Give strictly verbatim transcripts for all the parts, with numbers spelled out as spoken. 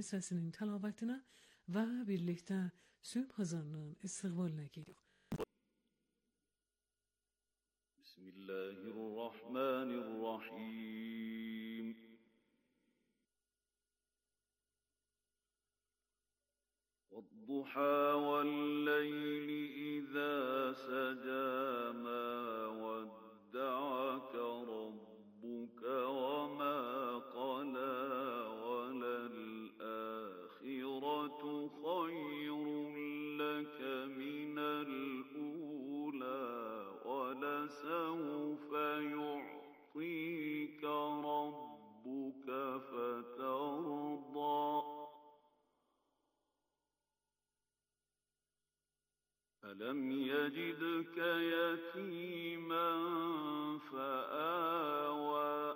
sesinin təlavatına və birlikdə sübh hazırlığın istiqbalına gediyor. Bismillahirrahmanirrahim. وَالضُّحَى وَاللَّيْلِ إِذَا سَجَىٰ مَا وَدَّعَكَ رَبُّكَ وَمَا قَلَىٰ وَلَلْآخِرَةُ خَيْرٌ لَّكَ مِنَ الْأُولَىٰ وَلَسَوْفَ يُعْطِيكَ رَبُّكَ فَتَرْضَىٰ أَلَمْ يَجِدْكَ يَتِيمًا فَآوَىٰ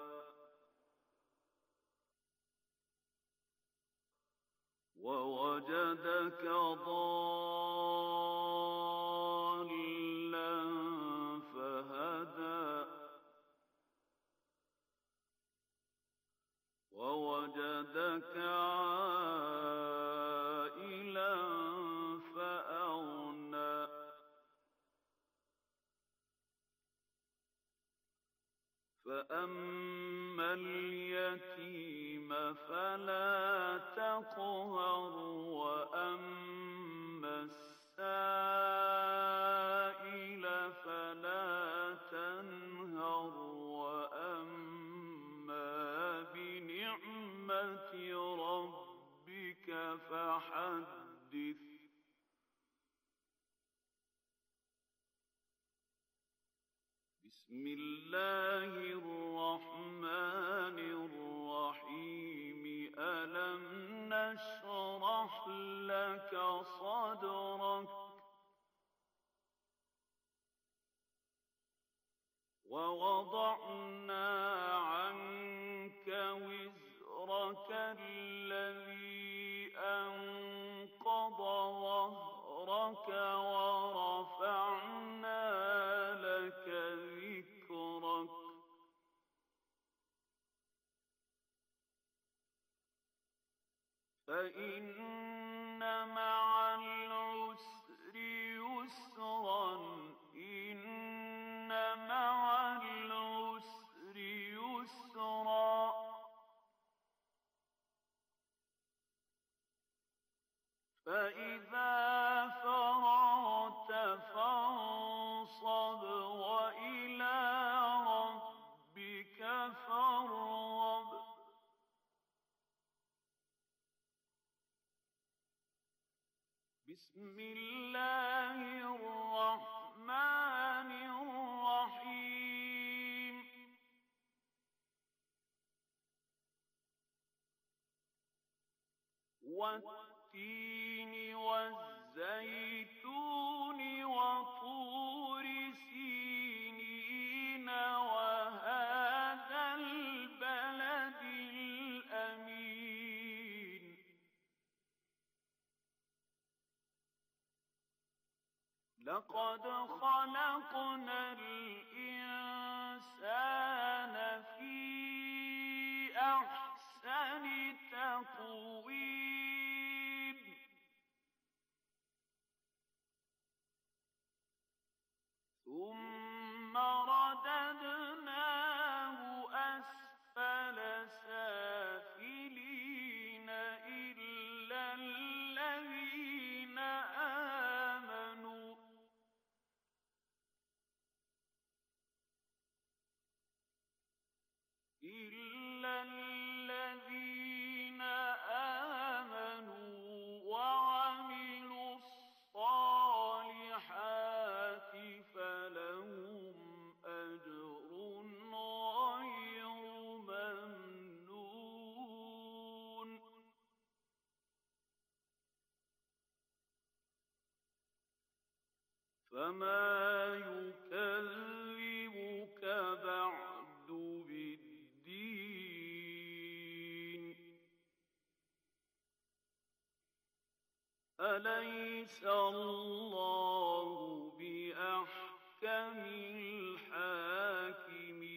وَوَجَدَكَ ضَالًّا فَهَدَىٰ وَوَجَدَكَ عَائِلًا فَأَغْنَىٰ فَأَمَّا الْيَتِيمَ فَلَا تَقْهَرْ وَأَمَّا السَّائِلَ فَلَا تَنْهَرْ وَأَمَّا بِنِعْمَةِ رَبِّكَ فَحَدِّثْ بسم الله الرحمن الرحيم ألم نشرح لك صدرك ووضعنا عنك وزرك الذي أنقض ظهرك ورفعنا لك ذكرك فإن مع العسر يسرا إن مع العسر يسرا فإذا فرغت فانصب وإلى ربك فارغب بسم الله الرحمن الرحيم والتين والزيتون وطور سينين وهذا البلد الأمين لقد خلقنا الإنسان في أحسن تقويم ثم رددناه أسفل سافلين إلا الذين آمنوا إلا الذين آمنوا وعملوا الصالحات فلهم أجر غير ممنون فما يكذبك بعد بالدين أليس الله بأحكم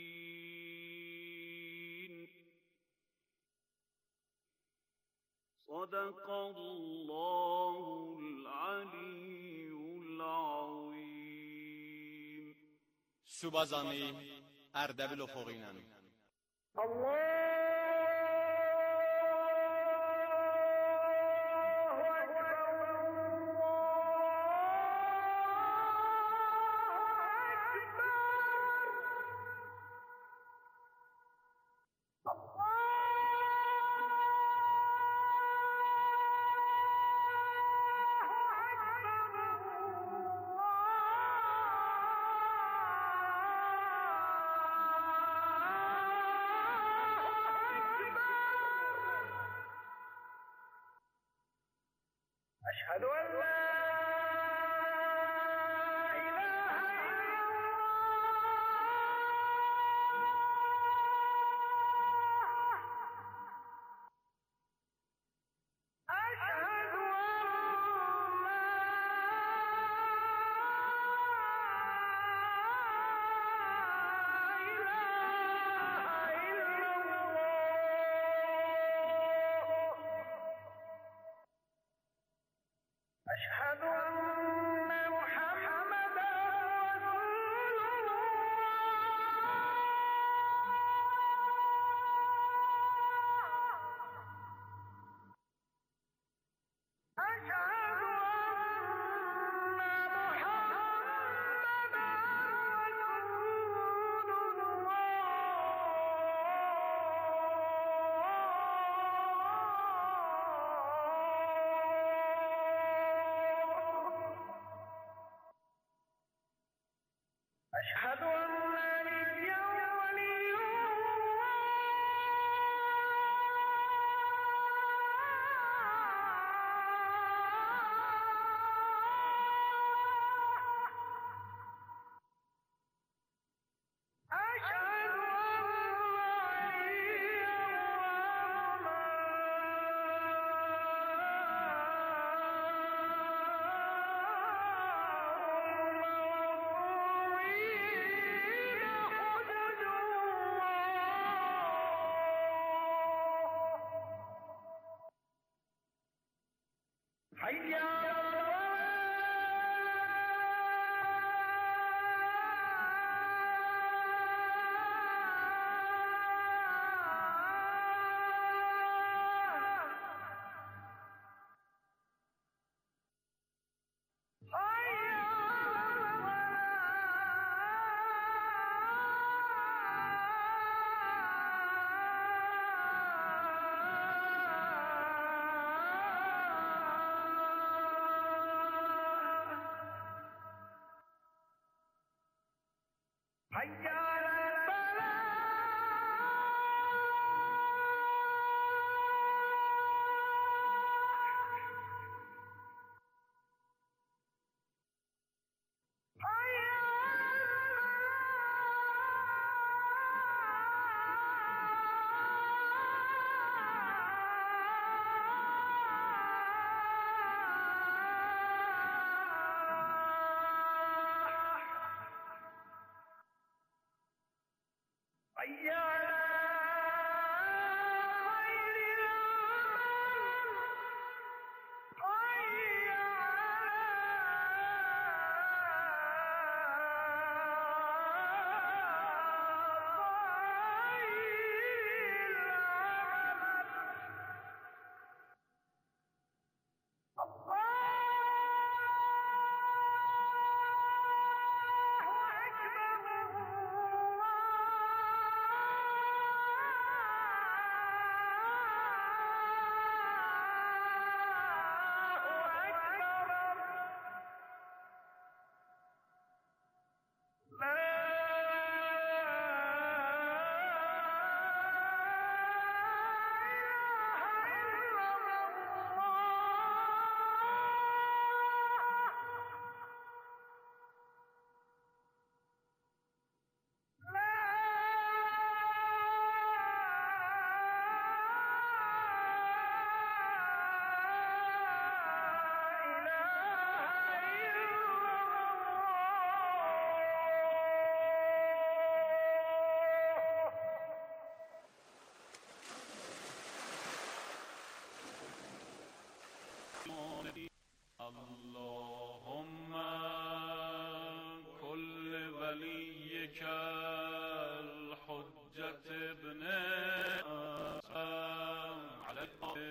الحاكمين صدق الله العلی العظیم. Subazani Erdebil Ofoğinen. Allah أشهد أن لا إله إلا الله. أشهد أن لا إله إلا الله. أشهد أن محمدا رسول الله. أشهد أن محمدا رسول الله. أشهد أن نبيا ولي الله. أشهد أن حي على حي على حي على غير الأمل. حي على اللهم كل وليك الحجة ابن على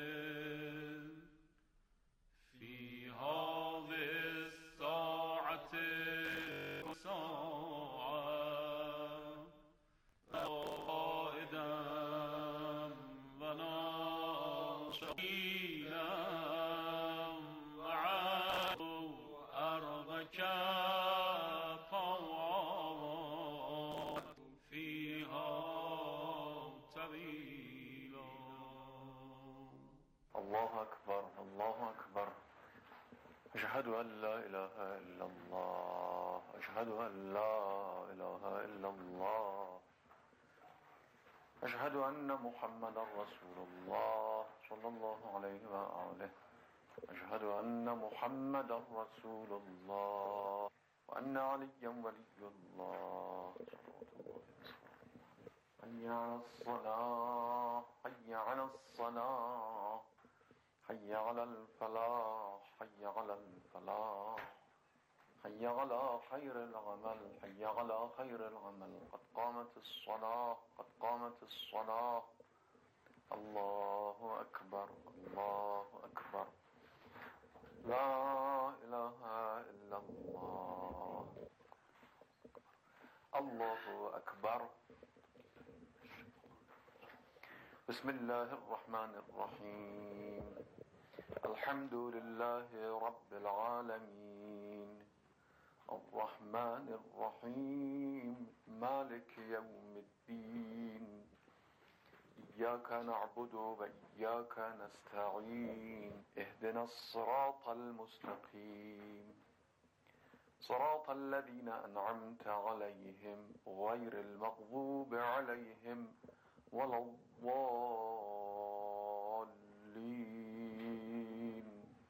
في هذه الساعة ساعة قائدا وناشئا معه أرضك طوعا فيها طويلا. الله أكبر الله أكبر. أشهد أن لا إله إلا الله أشهد أن لا إله إلا الله أشهد أن محمدا رسول الله صلى الله عليه وآله. أشهد أن محمدا رسول الله وأن عليا ولي الله. حي على الصلاة حي على الصلاة حي على الفلاح حي على الفلاح حي على خير العمل حي على خير العمل. قد قامت الصلاة قد قامت الصلاة. الله أكبر الله أكبر. لا إله إلا الله. الله أكبر. بسم الله الرحمن الرحيم. الحمد لله رب العالمين الرحمن الرحيم مالك يوم الدين. إياك نعبد وإياك نستعين. اهدنا الصراط المستقيم صراط الذين أنعمت عليهم غير المغضوب عليهم ولا الضالين.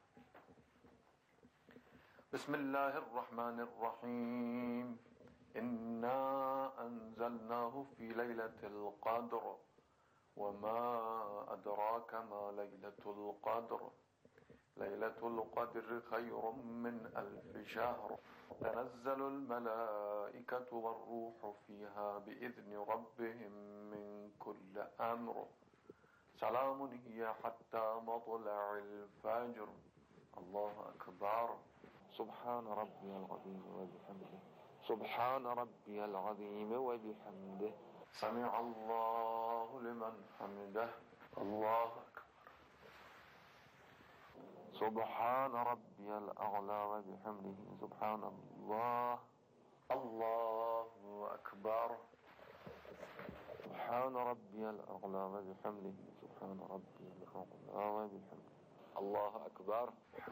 بسم الله الرحمن الرحيم. إنا أنزلناه في ليلة القدر وما أدراك ما ليلة القدر. ليلة القدر خير من ألف شهر. تنزل الملائكة والروح فيها بإذن ربهم من كل أمر. سلام هي حتى مطلع الفجر. الله أكبر. سبحان ربي العظيم وبحمده. سبحان ربي العظيم وبحمده. سمع الله لمن حمده. الله أكبر. سبحان ربي الأعلى وبحمده. سبحان الله. الله أكبر. سبحان ربي الأعلى وبحمده. سبحان ربي الأعلى وبحمده. الله أكبر.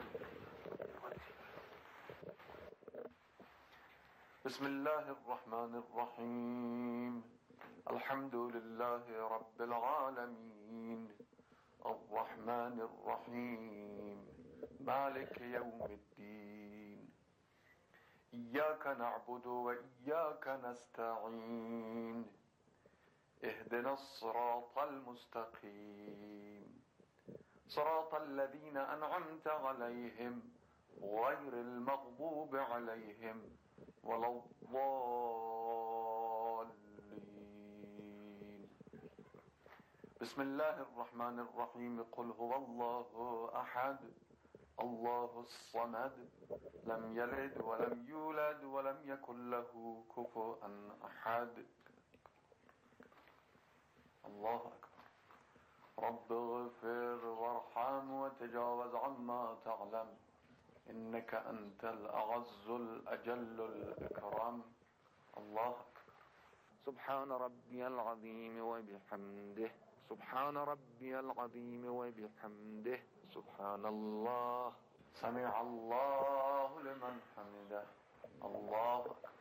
بسم الله الرحمن الرحيم. الحمد لله رب العالمين الرحمن الرحيم مالك يوم الدين. إياك نعبد وإياك نستعين. اهدنا الصراط المستقيم صراط الذين أنعمت عليهم غير المغضوب عليهم ولا الضالين. بسم الله الرحمن الرحيم. قل هو الله أحد الله الصمد لم يلد ولم يولد ولم يكن له كفوا أحد. الله أكبر. رب اغفر وارحم وتجاوز عما تعلم إنك أنت الأعز الأجل الأكرم. الله أكبر. سبحان ربي العظيم وبحمده. سبحان ربي العظيم وبحمده. سبحان الله. سمع الله لمن حمده. الله أكبر.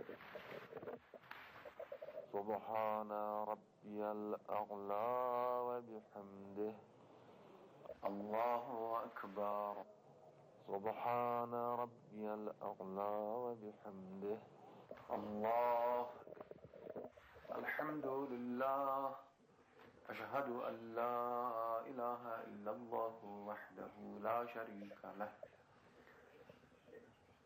سبحان ربي الأعلى وبحمده. الله أكبر. سبحان ربي الأعلى وبحمده. الله. الحمد لله. أشهد أن لا إله إلا الله وحده لا شريك له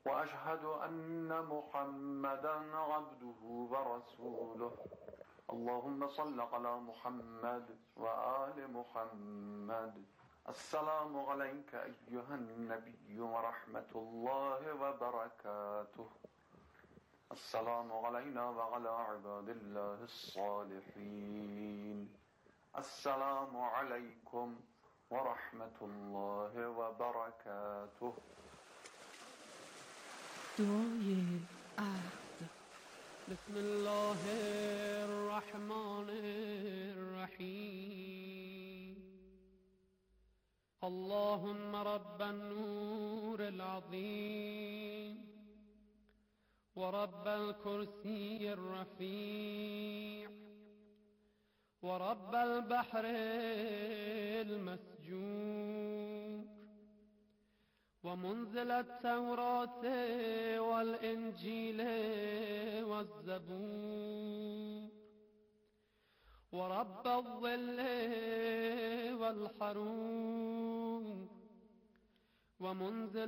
وأشهد أن محمدا عبده ورسوله اللهم صل على محمد وآل محمد. السلام عليك أيها النبي ورحمة الله وبركاته. السلام علينا وعلى عباد الله الصالحين. السلام عليكم ورحمة الله وبركاته. دعای عهد. بسم الله الرحمن الرحيم. اللهم رب النور العظيم ورب الكرسي الرفيع ورب البحر المسجور ومنزل التوراة والإنجيل والزبور ورب الظل والحرور ومنزل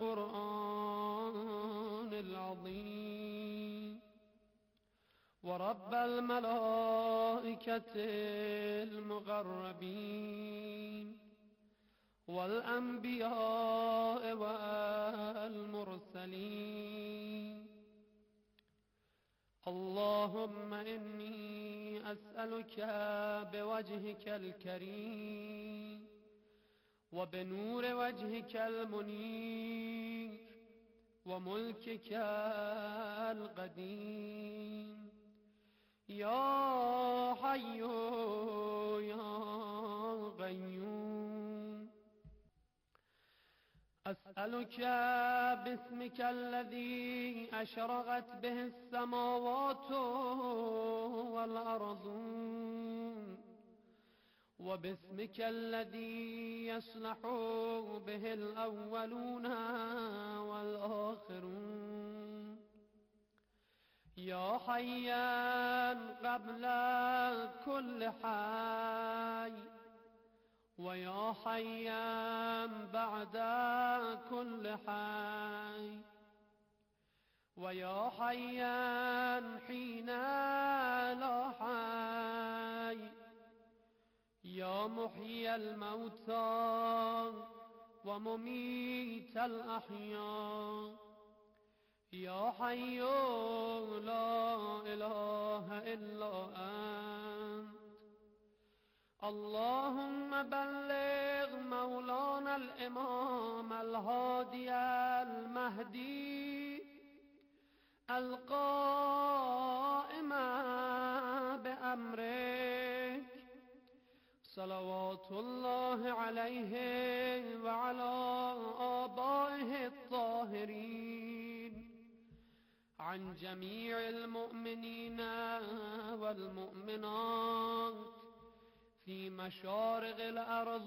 القرآن العظيم ورب الملائكة المقربين والأنبياء والمرسلين. اللهم إني أسألك بوجهك الكريم وبنور وجهك المنير وملكك القديم يا حي يا قيوم. أسألك باسمك الذي أشرقت به السماوات والأرض وباسمك الذي يصلح به الأولون والآخرون يا حيا قبل كل حي ويا حيا بعد كل حي ويا حيا حين لا حي يا محيي الموتى ومميت الأحياء يا حي لا إله إلا أنت. اللهم بلغ مولانا الإمام الهادي المهدي القائم بأمرك صلوات الله عليه وعلى آبائه الطاهرين عن جميع المؤمنين والمؤمنات في مشارق الأرض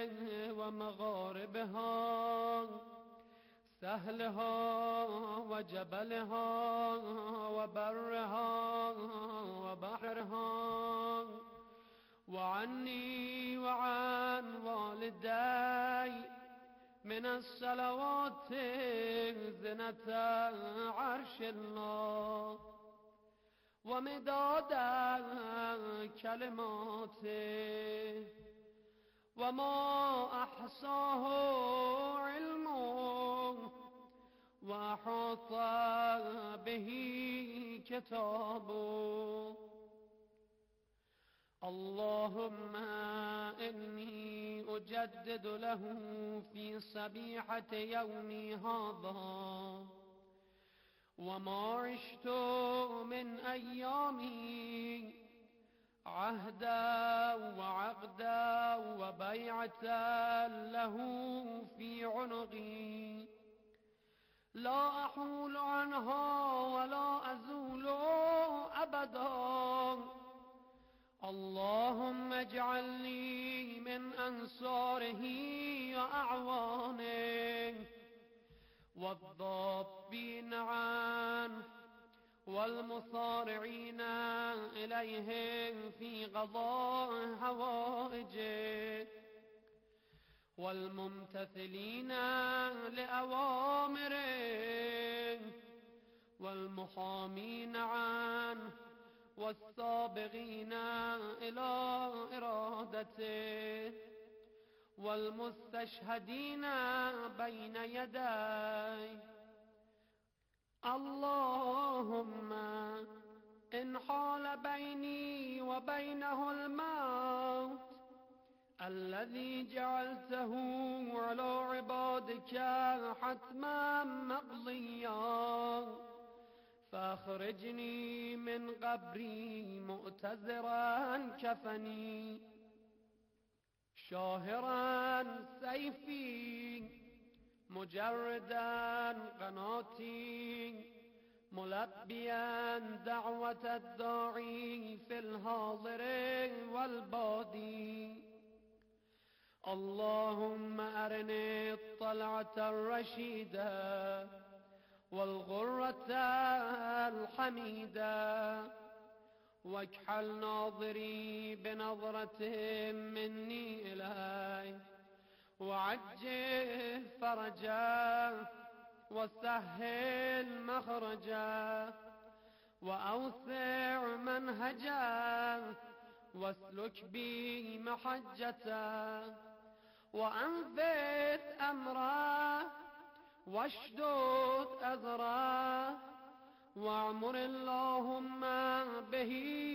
ومغاربها سهلها وجبلها وبرها وبحرها وعني وعن والدي من الصلوات زنة عرش الله ومداد كلماته وما أحصاه علمه وأحاط به كتابه. اللهم إني أجدد له في صبيحة يومي هذا وما عشت من أيامي عهدا وعقدا وبيعة له في عنقي لا أحول عنها ولا أزول أبدا. اللهم اجعلني من أنصاره وأعوانه والضابين عنه والمصارعين إليه في قضاء حوائجه. والممتثلين لأوامره والمحامين عنه والسابقين إلى إرادته والمستشهدين بين يديه. اللهم إن حال بيني وبينه الموت الذي جعلته على عبادك حتما مقضيا فاخرجني من قبري مؤتزرا كفني شاهرا سيفي مجردا قناتي ملبيا دعوة الداعي في الحاضر والبادي. اللهم أرني الطلعة الرشيدة والغرة الحميدة واكحل ناظري بنظرة مني إلي وعجل فرجا وسهل مخرجا وأوسع منهجا واسلك بي محجتا وأنفذ أمرا واشدد أزرا واعمر اللهم به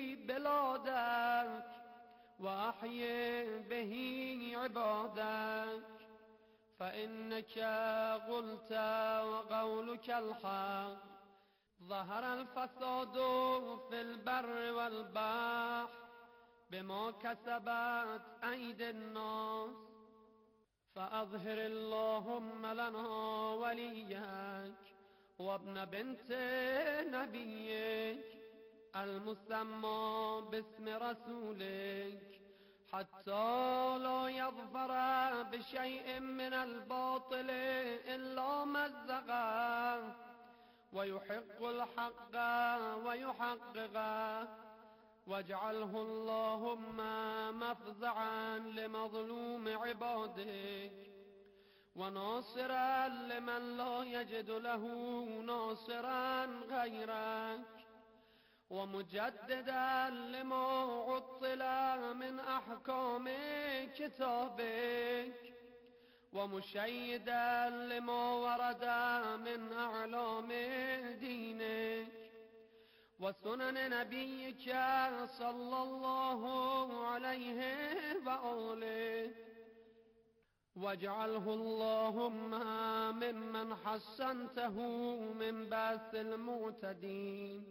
بلادك وأحيي به عبادك فإنك قلت وقولك الحق. ظهر الفساد في البر والبحر بما كسبت أيدي الناس فأظهر اللهم لنا وليك وابن بنت نبيك المسمى باسم رسولك حتى لا يظفر بشيء من الباطل إلا مزقه ويحق الحق ويحققه. واجعله اللهم مفزعا لمظلوم عبادك وناصرا لمن لا يجد له ناصرا غيرك ومجددا لما عطل من أحكام كتابك ومشيدا لما ورد من أعلام دينك وسنن نبيك صلى الله عليه وآله. واجعله اللهم ممن حسنته من بأس المعتدين.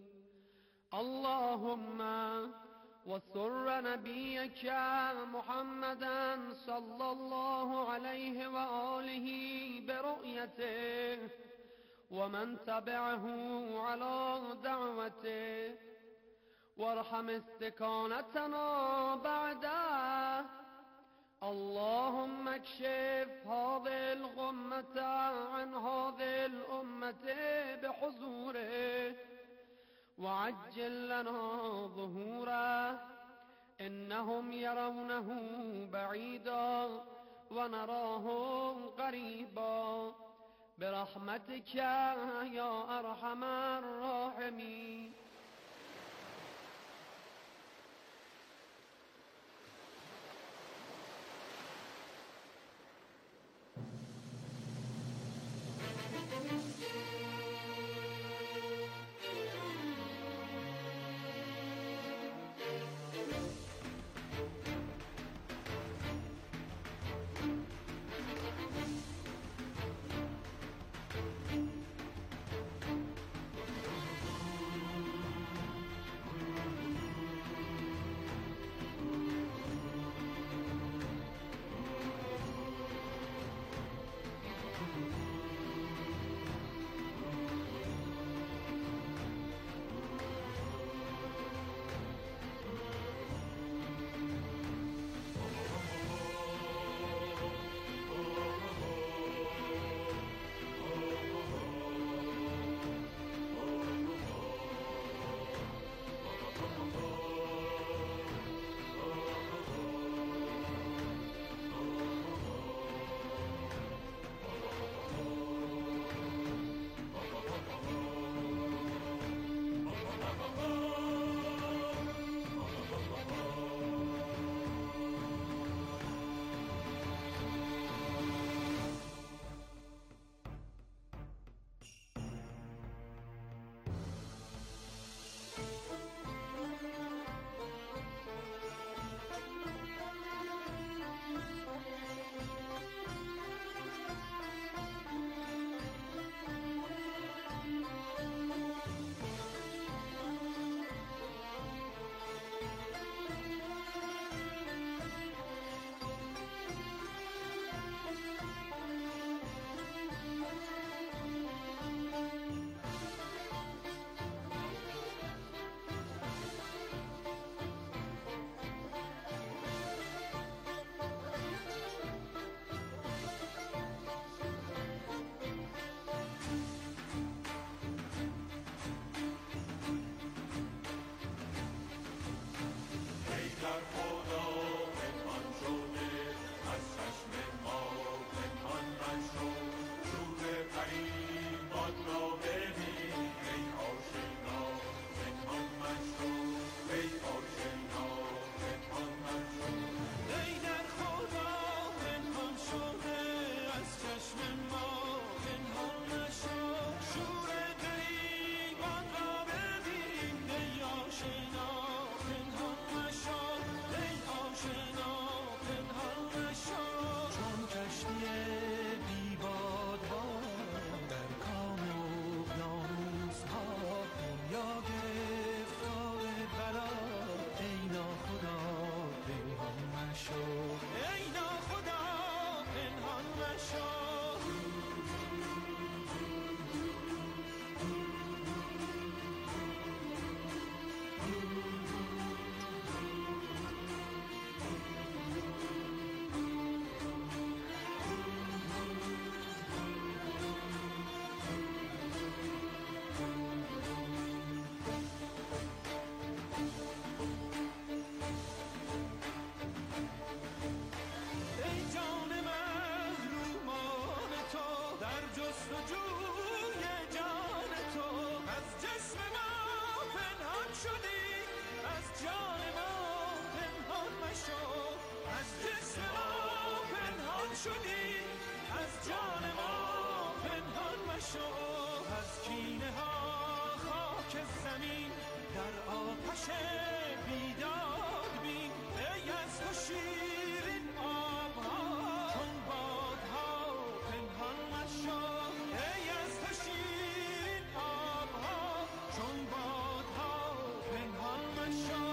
اللهم وسر نبيك محمدا صلى الله عليه وآله برؤيته ومن تبعه على دعوته وارحم استكانتنا بعده. اللهم اكشف هذه الغمة عن هذه الأمة بحضوره وعجل لنا ظهوره إنهم يرونه بعيدا ونراه قريبا برحمتك يا أرحم الراحمين. از جان ما پنهان مشو، از کینه ها خاک زمین در آتش بیداد بین. ای از تو شیرین آبها چون بادها پنهان مشو، ای از تو شیرین آبها چون بادها پنهان مشو.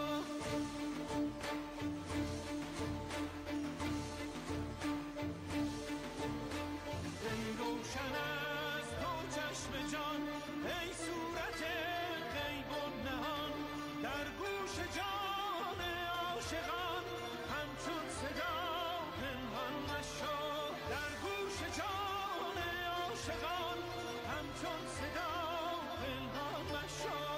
ای روشن از تو چشم جان، ای صورت غیب و نهان، در گوش جان عاشقان همچون صدا پنهان مشو، در گوش جان عاشقان همچون صدا پنهان مشو.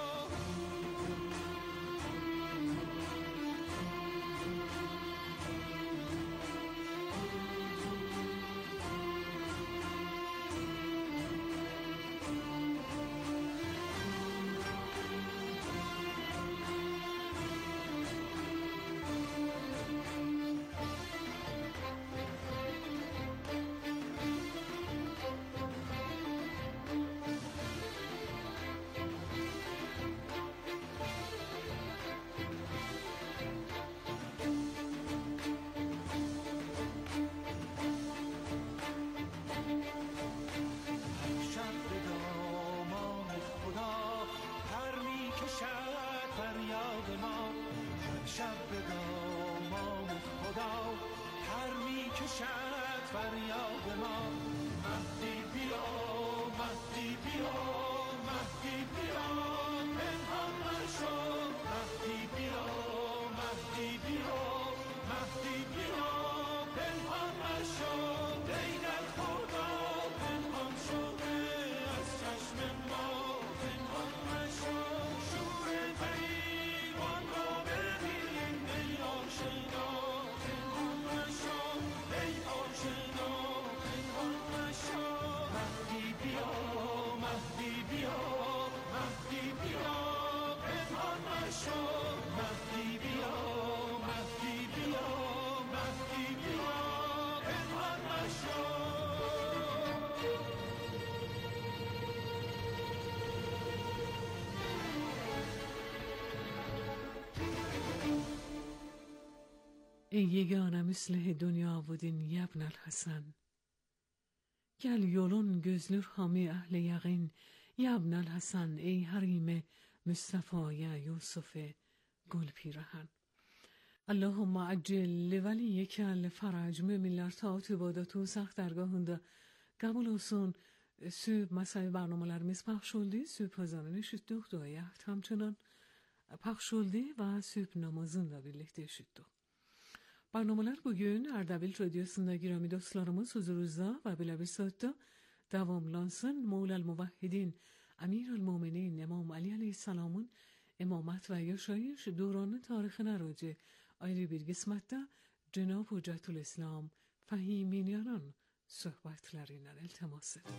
شب به دامان خدا پر می کشد فریاد ما، هر شب به دامان خدا پر می کشد فریاد ما. مهدی بیا مهدی بیا مهدی بیا پنهان مشو، مهدی بیا مهدی بیا مهدی بیا پنهان مشو. ای در خدا پنهان شده از چشم ما پنهان مشو، شور غریبان را ببین ای آشنا پنهان مشو، ای آشنا پنهان مشو. مهدی بیا مهدی بیا مهدی بیا پنهان مشو، مهدی بیا مهدی بیا مهدی بیا پنهان مشو. ای yegane müslihi dünya budin yabnel Hasan. Gel yolun gözlür hami ahli yaqin yabnel Hasan. ای حریم مصطفی یوسف گل پیرهن. اللهم عجل لولیک الفرج. müminler taat ibadatı sax dergahında kabul olsun. Süb mesai barnamelerimiz paylaş oldu. Süb hazırlanı eşittik. Duaya همچنان paylaş oldu ve süb namazını da birlikte eşittik. برنامه‌lar bugün Ardabil Radyosu'nda girami dostlarımız huzurunuzda ve bile bir saatte devamlansın. Mevla'l Muvahhidin Emir'ül Müminin İmam Ali Aleyhisselam'ın imamet ve yaşayış döranı tarihine raci ayrı bir kısmette Cenab-ı Hüccetül İslam Fahiminiyan'ın sohbetlerinden iltimas ediyor.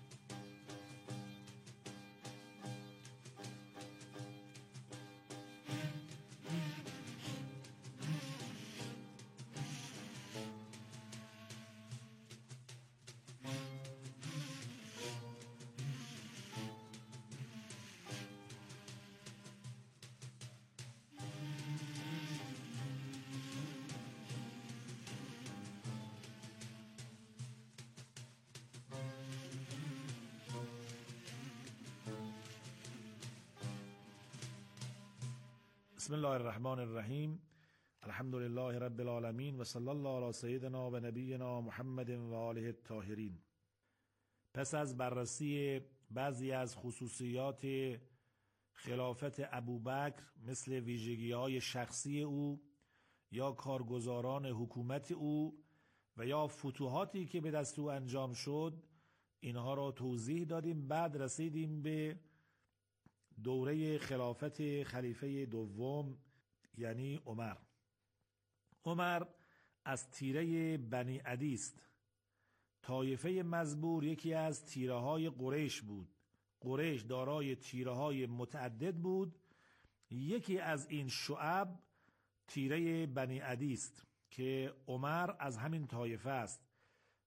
بسم الله الرحمن الرحیم. الحمد لله رب العالمین و صلی الله علی سیدنا و نبینا محمد و آله الطاهرین. پس از بررسی بعضی از خصوصیات خلافت ابوبکر مثل ویژگی‌های شخصی او یا کارگزاران حکومت او و یا فتوحاتی که به دست او انجام شد، اینها را توضیح دادیم. بعد رسیدیم به دوره خلافت خلیفه دوم یعنی عمر. عمر از تیره بنی عدی است. طایفه مزبور یکی از تیره های قریش بود. قریش دارای تیره های متعدد بود. یکی از این شعب تیره بنی عدی است که عمر از همین طایفه است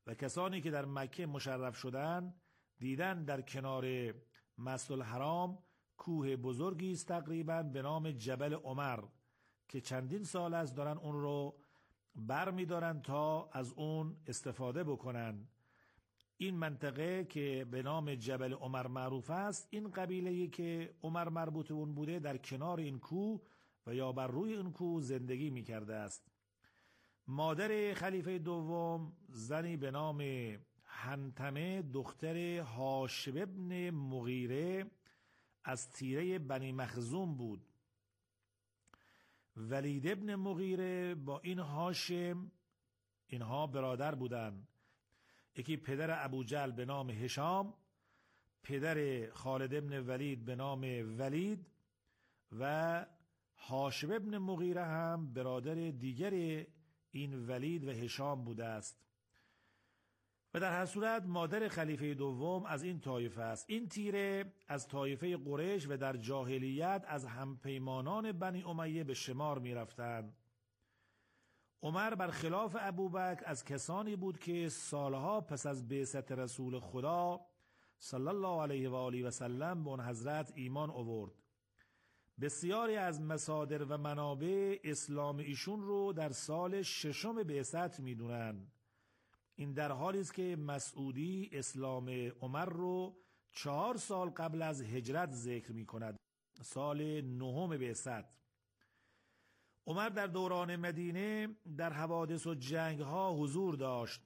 و کسانی که در مکه مشرف شدند دیدن در کنار مسجد الحرام کوه بزرگی است تقریبا به نام جبل عمر که چندین سال است دارن اون رو بر می دارن تا از اون استفاده بکنن. این منطقه که به نام جبل عمر معروف است، این قبیله‌ای که عمر مربوط اون بوده در کنار این کوه و یا بر روی این کوه زندگی می کرده است. مادر خلیفه دوم زنی به نام حنتمه دختر هاشم ابن مغیره از تیره بنی مخزوم بود. ولید ابن مغیره با این هاشم اینها برادر بودند. یکی پدر ابوجهل به نام هشام، پدر خالد ابن ولید به نام ولید و هاشم ابن مغیره هم برادر دیگر این ولید و هشام بوده است. و در هر صورت مادر خلیفه دوم از این طایفه است. این تیره از طایفه قریش و در جاهلیت از همپیمانان بنی امیه به شمار می رفتند. عمر برخلاف ابوبکر از کسانی بود که سالها پس از بعثت رسول خدا صلی الله علیه و آله و سلم به اون حضرت ایمان آورد. بسیاری از مصادر و منابع اسلام ایشون رو در سال ششم بعثت میدونن. این در حالی است که مسعودی اسلام عمر رو چهار سال قبل از هجرت ذکر می کند، سال نهم بعثت. عمر در دوران مدینه در حوادث و جنگ ها حضور داشت،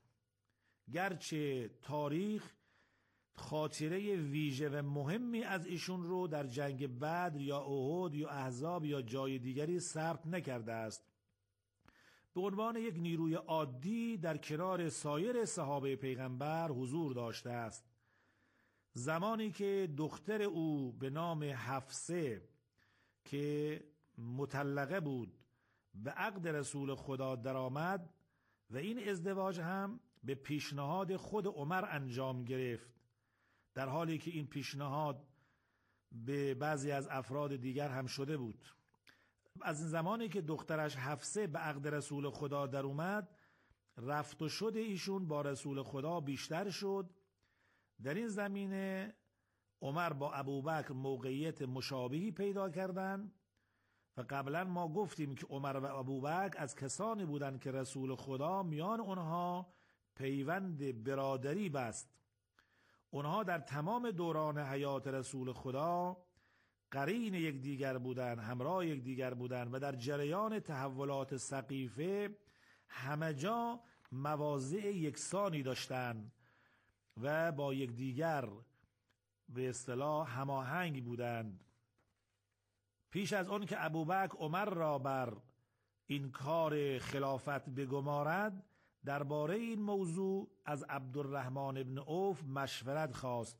گرچه تاریخ خاطره ویژه و مهمی از ایشون رو در جنگ بدر یا احد یا احزاب یا جای دیگری ثبت نکرده است. به عنوان یک نیروی عادی در کنار سایر صحابه پیغمبر حضور داشته است. زمانی که دختر او به نام حفصه که مطلقه بود به عقد رسول خدا درآمد و این ازدواج هم به پیشنهاد خود عمر انجام گرفت، در حالی که این پیشنهاد به بعضی از افراد دیگر هم شده بود. از این زمانی که دخترش حفصه به عقد رسول خدا در اومد، رفت و شد ایشون با رسول خدا بیشتر شد. در این زمینه عمر با ابوبکر موقعیت مشابهی پیدا کردند و قبلا ما گفتیم که عمر و ابوبکر از کسانی بودند که رسول خدا میان اونها پیوند برادری بست. اونها در تمام دوران حیات رسول خدا قرین یک دیگر بودند، همراه یک دیگر بودند و در جریان تحولات سقیفه همه جا مواضع یکسانی داشتند و با یک دیگر به اصطلاح هماهنگ بودند. پیش از آن که ابوبکر عمر را بر این کار خلافت بگمارد، درباره این موضوع از عبدالرحمن ابن عوف مشورت خواست.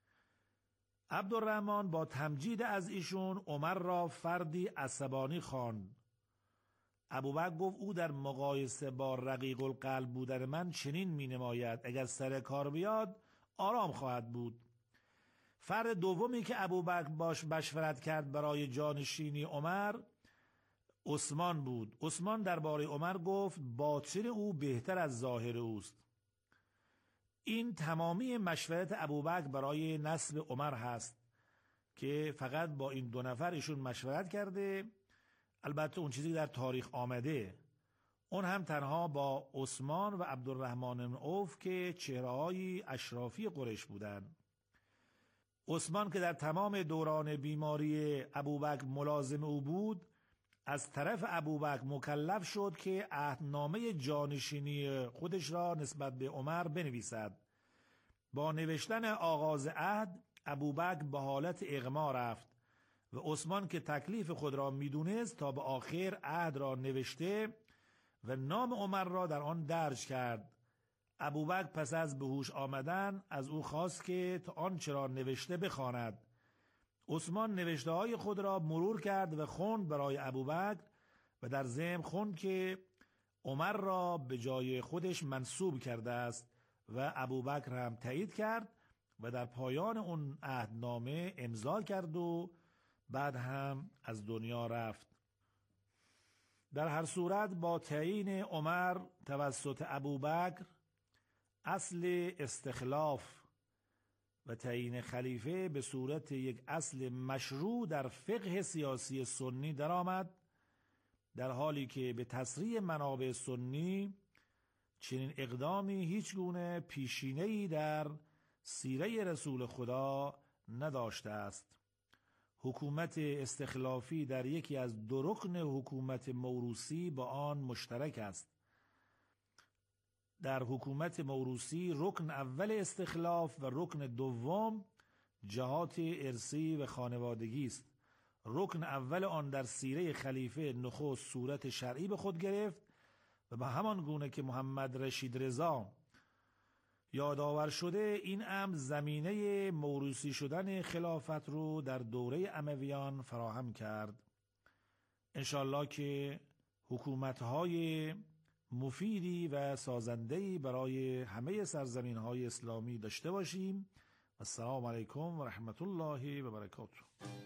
عبدالرحمن با تمجید از ایشون عمر را فردی عصبانی خواند. ابوبکر گفت او در مقایسه با رقیق القلب بودن من چنین می نماید، اگر سر کار بیاد آرام خواهد بود. فرد دومی که ابوبکر باش مشورت کرد برای جانشینی عمر عثمان بود. عثمان درباره عمر گفت باطن او بهتر از ظاهر اوست. این تمامی مشورت ابوبکر برای نصب عمر هست که فقط با این دو نفر ایشون مشورت کرده. البته اون چیزی در تاریخ آمده اون هم تنها با عثمان و عبدالرحمن بن عوف که چهره‌های اشرافی قریش بودند. عثمان که در تمام دوران بیماری ابوبکر ملازم او بود، از طرف ابوبکر مکلف شد که عهدنامه جانشینی خودش را نسبت به عمر بنویسد. با نوشتن آغاز عهد ابوبکر به حالت اغما رفت و عثمان که تکلیف خود را میدونست تا به آخر عهد را نوشته و نام عمر را در آن درج کرد. ابوبکر پس از به هوش آمدن از او خواست که تا آنچه را نوشته بخواند. عثمان نوشته های خود را مرور کرد و خوند برای ابوبکر و در ضمن خوند که عمر را به جای خودش منصوب کرده است و ابوبکر هم تایید کرد و در پایان اون عهدنامه امضا کرد و بعد هم از دنیا رفت. در هر صورت با تعیین عمر توسط ابوبکر، اصل استخلاف و تعیین خلیفه به صورت یک اصل مشروع در فقه سیاسی سنی درآمد، در حالی که به تسریع منابع سنی چنین اقدامی هیچ گونه پیشینه‌ای در سیره رسول خدا نداشته است. حکومت استخلافی در یکی از دو رکن حکومت موروثی با آن مشترک است. در حکومت موروثی رکن اول استخلاف و رکن دوم جهات ارثی و خانوادگی است. رکن اول آن در سیره خلیفه نخست صورت شرعی به خود گرفت و به همان گونه که محمد رشید رضا یادآور شده، این امر زمینه موروثی شدن خلافت رو در دوره امویان فراهم کرد. انشالله که حکومت‌های مفیدی و سازنده‌ای برای همه سرزمین‌های اسلامی داشته باشیم. السلام علیکم و رحمت الله و برکاته.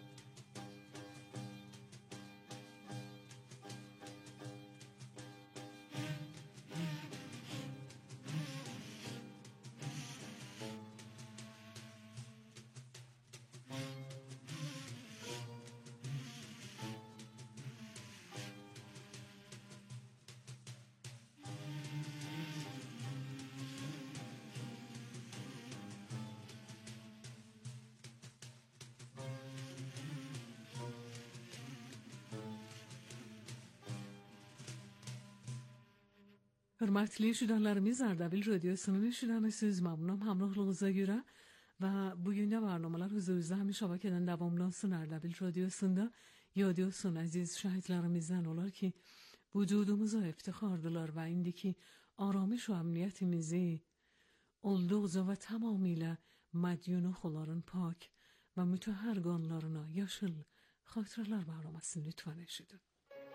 Hörmətli eşidənlərimiz, Ərdəbil Radiosunun eşidənisiz. Məmnunam həmrahlarınıza görə və bugün də barnamalar huzurunuzda həmişə edən davamlansın. Ərdəbil Radiosunda yad olsun əziz şəhidlərimizdən, onlar ki vücudumuza iftixardılar və indiki aramış və əmniyyətimizi olduqca və tamamilə mədyunu onların pak və mütəhhər qanlarına yaşıl xatirələr barnamasını lütfən eşidin.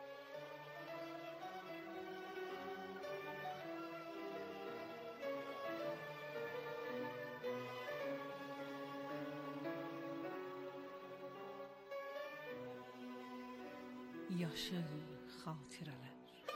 Yaşıl xatirələr.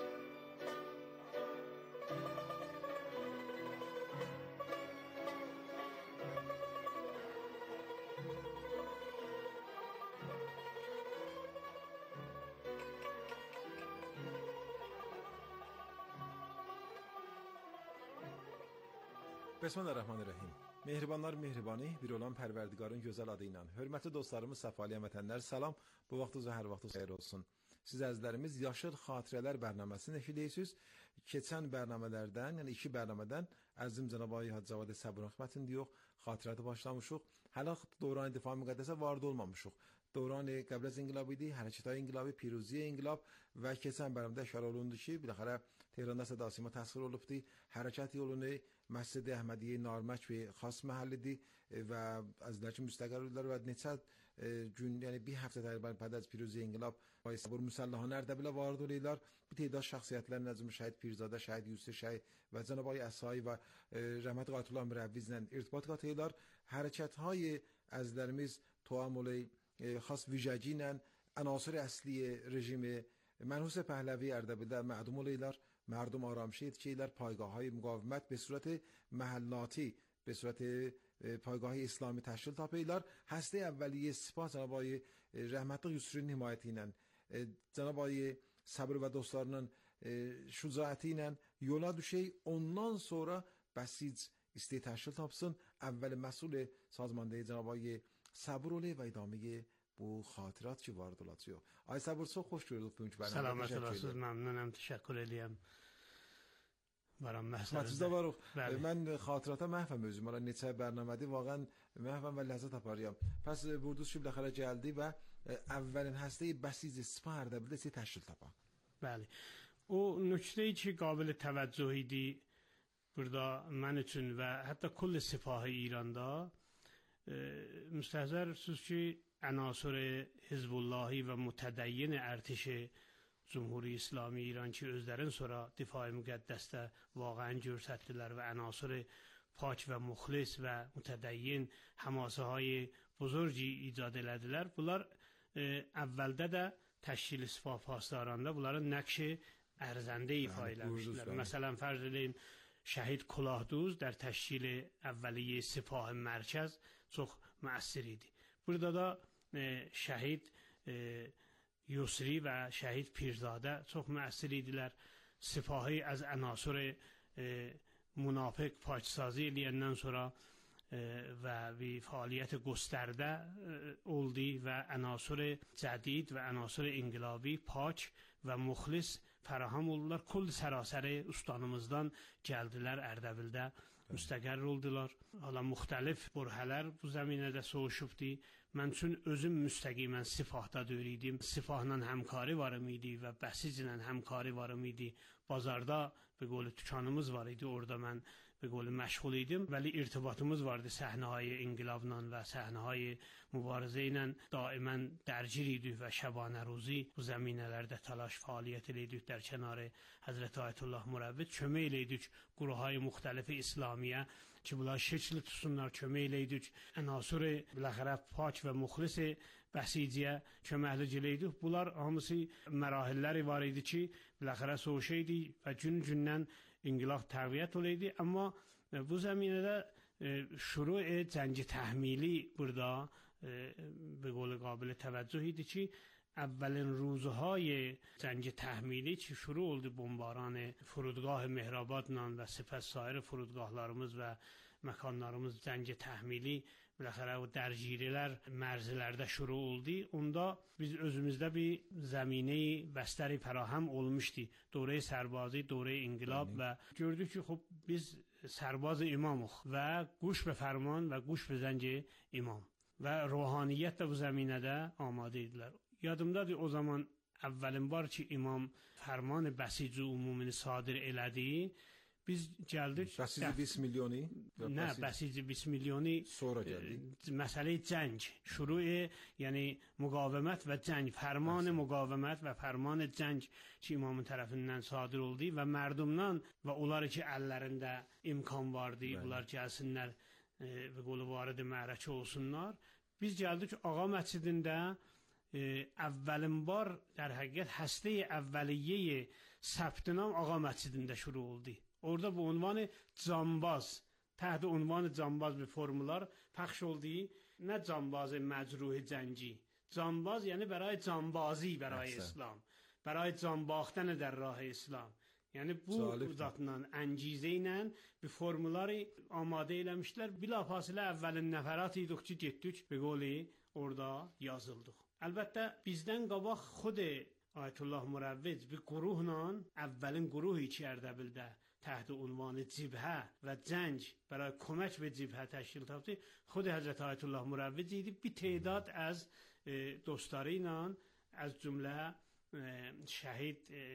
بسم الله الرحمن الرحیم. Mehribanlar mehribani, bir olan Pərverdigarın gözəl adı ilə. Hörmətli dostlarımız, səfali əmətənlər, salam. Bu vaxtınızda hər vaxtınız xeyir olsun. Siz əzizlərimiz Yaşıl Xatirələr bərnaməsini eşidirsiniz. Keçən bərnamələrdən, yəni iki bərnamədən əzizim Cənab Ağay Hacı Cavad Səbr xidmətində yox, xatirəti başlamışıq. Hələ dövran Difai Müqəddəsə vard olmamışıq. Dövran qəbl az inqilab idi, hərəkətay inqilabı, piruziyə inqilab və keçən bərnamədə işarə olundu ki, biləxərə Tehranda Səda-Sima təsvir olubdu. Hərəkət yolunu Məscid-i Əhmədiyyə Narmək və xas məhəllidir və əzizlər ki müstəqər oldular və neçə gün, yəni bir həftə təqribən pəd az piruziyə inqilab və Sabur Müsəllahanə Ərdəbilə vard oldular. Bir tədaad şəxsiyyətlər Nəcmi Şəhid Pirzadə, Şəhid Yusuf Şəhid və Cənab Ağay Əsai və Rəhmət Qayətullah Mürəvvizlə irtibat qatıydılar. Hərəkətهای əzizlərimiz توامل خاص ویژگی ilə عناصر اصلی رژیم منحوس پهلوی اردبیلdə معدوم olurlar. مردم آرامش ایدکیلر پایگاه های مقاومت به صورت محلاتی به صورت پایگاه اسلامی تشکیل تاپیدlar. هسته اولیه سپاه جناب آقای رحمتli Yusuf'un himayetiyle, Cenab-ı Ağay sabır ve dostlarının şücaatiyle yola düşey. Ondan sonra basic isteği teşkil tapsın. Evvel mesul sazmandeyi Cenab-ı Ağay sabır olayı ve idameye bu xatirات ki vard olacaq. Ay sabır çox xoş gördük bugünkü bərnamə. Salamat olasınız, məmnunam, təşəkkür edirəm. Varam məhsəlimizdə varıq. Mən xatirata məhvəm özüm. Ara neçə bərnamədir, vaqən məhvəm və ləzzət aparıram. Pəs burduz ki, biləxərə gəldi və əvvəlin həstəyi bəsiz Sipah Ərdəbildə sizi təşkil tapaq. Bəli. O nöqtəyi ki, qabil təvəccüh idi burada mən üçün və hətta kull Sipah İranda müstəhzərsiniz ki, عناصر حزب اللهی و متدین ارتش جمهوری اسلامی ایران که özlərin sonra difai müqəddəsdə واقعا cürsətdilər və عناصر پاک و مخلص و متدین حماسه های بزرگی ایجاد elədilər. Bunlar e, əvvəldə də təşkil Sipah pasdaranda bunların nəqşi ərzəndə ifa eləmişdilər. Məsələn, fərz edin, şəhid Kulahduz در تشکیل اولیه سپاه مرکز çox müəssir idi. Burada da e, şəhid e, Yusri və şəhid Pirzadə çox müəssir idilər. Sipahi az عناصر e, منافق پاکسازی eləyəndən sonra و به فعالیت گسترده اولدی و عناصر جدید و عناصر انقلابی پاک و مخلص fəraham oldular. Kul sərasəri ustanımızdan gəldilər Ərdəbildə, müstəqər oldular. Hala müxtəlif bürhələr bu zəminədə soğuşubdi. Mən üçün özüm müstəqimən Sifahda döyürdüm. Sifahla həmkarı varım idi və Bəsiclə həmkarı varım idi. Bazarda به قول tükanımız var idi. Orada mən به قول məşğul idim. Vəli irtibatımız vardı səhnəyə inqilabla və səhnəyə mübarizə ilə daimən dərgir idik və şəbanə ruzi bu zəminələrdə təlaş fəaliyyət edirik در کنار Həzrət Ayətullah Mürəvvit kömək edirik quruluşları müxtəlif İslamiyə ki bunlar şəkil tutsunlar kömək edirik عناصر biləxərə pak və müxlis Bəsiciyə köməklik edirik. Bunlar hamısı mərahilləri var idi ki biləxərə soğuş idi və gün-gündən انقلاب تقویت oleydi. Amma bu zəminədə şuru cəngi təhmili burada به قول قابل توجه idi ki اولین روزهای جنگ تحمیلی که شروع oldu بمباران فرودگاه مهرآبادla və سپس sair فرودگاهlarımız və məkanlarımız جنگ تحمیلی biləxərə o dərgirələr mərzilərdə şuru oldu. Onda biz özümüzdə bir zəminəyi bəstəri fərahəm olmuşdu. Dövrə sərbazı, dövrə inqilab və gördük ki, xub biz sərbaz imamıq və quş be fərman və quş be zənci imam və ruhaniyyət də bu zəminədə amadə idilər. Yadımdadır o zaman əvvəlin var ki, imam fərman Bəsici umumini sadir elədi. Biz gəldik. Bəsici بیست milyonu? Nə, Bəsici بیست milyonu sonra gəldi. Məsələ cəng, şuruu, yəni müqavimət və cəng, fərman müqavimət və fərman cəng ki, imamın tərəfindən sadir oldu və mərdumdan və onlar ki, əllərində imkan vardı, bunlar gəlsinlər və qolu vardı məhrəkə olsunlar. Biz gəldik Ağa məscidində əvvəlin var, در həqiqət həstə əvvəliyyə səbtinam Ağa məscidində şuru oldu. Orada bu unvanı cambaz, təhdə unvanı cambaz bir formular pəxş oldu. Nə cambazı məcruhi cəngi? Cambaz yəni bəray cambazi bəray İslam. Bəray cambaxtən در راه İslam. Yəni bu zatla, əncizə ilə bir formuları amadə eləmişlər. Bilafasilə əvvəlin nəfərat idik ki, getdik, bir qoli orada yazıldıq. Əlbəttə, bizdən qabaq xud Ayətullah Mürəvvit bir quruhla, əvvəlin quruhu ki, Ərdəbildə تحت عنوان جبهه و جنگ برای کمک به جبهه تشکیل داده خود حضرت آیت الله مروت دیدی بی تعداد از دوستاریnan از جمله شهید